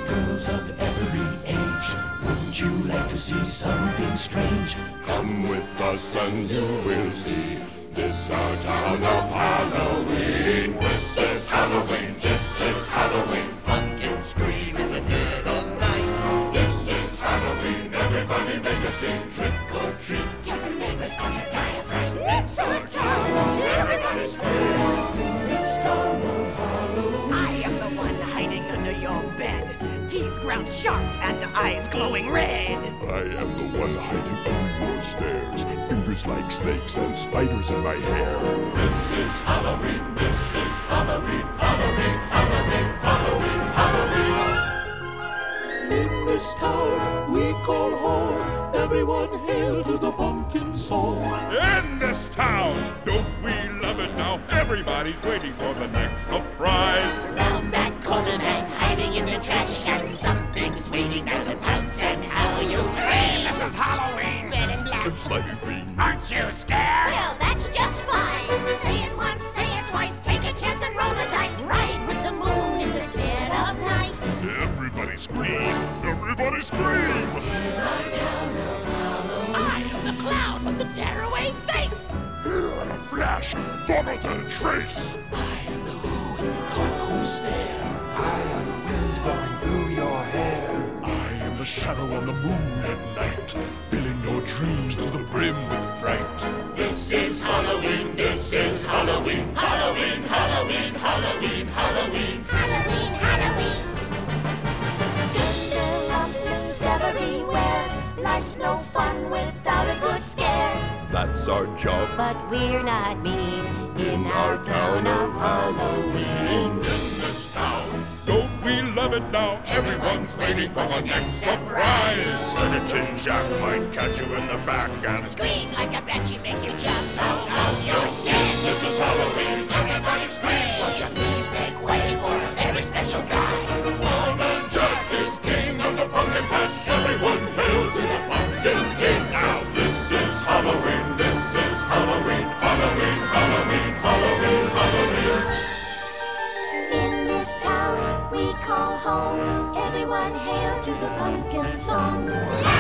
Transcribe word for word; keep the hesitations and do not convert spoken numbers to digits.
and girls of every age. Wouldn't you like to see something strange? Come with us and you will see. This our town of Halloween. This is Halloween. This is Halloween. Pumpkins scream in the dead of night. This is Halloween. Everybody make a scene. Trick or treat. Tell the neighbors gonna die of fright. It's our town. Everybody scream. This town of Halloween. I am the one hiding under your bed. Teeth ground sharp and eyes glowing red. I am the one hiding under your stairs. Fingers like snakes and spiders in my hair. This is Halloween. This is Halloween. Halloween. Halloween. Halloween. Halloween. In this town we call home. Everyone hail to the pumpkin song. In this town, don't we love it now? Everybody's waiting for the next surprise. Round that corner and hiding in the trash can, something's waiting now to pounce and how you'll scream. This is Halloween. Red and black. And slimy green. Aren't you scared? Well, that's just fine. Say it once, say it twice. Take a chance and roll the dice. Ride with the moon in the dead of night. Everybody scream. Everybody scream. I am the clown with the tearaway face. Here in a flash, gone without a trace. I am the who and you call who's there. I am the wind blowing through your hair. I am the shadow on the moon at night, filling your dreams to the brim with fright. This is Halloween, this is Halloween, Halloween, Halloween, Halloween, Halloween. Halloween, Halloween. Tender rumblings everywhere. Life's no fun without a good scare. That's our job. But we're not mean in our town of Halloween. In this town, Don't we love it now? everyone's waiting for the next surprise. Skeleton Jack might catch you in the back and Scream like a banshee, make you jump out of your skin. this is Halloween, everybody scream. Won't you please make way for a very special guy? Wild Man Jack is king of the pumpkin patch. Everyone hail to the pumpkin king. Now this is Halloween, this is Halloween, Halloween, Halloween, Halloween, Halloween. In this town we call home. Everyone hail to the pumpkin song.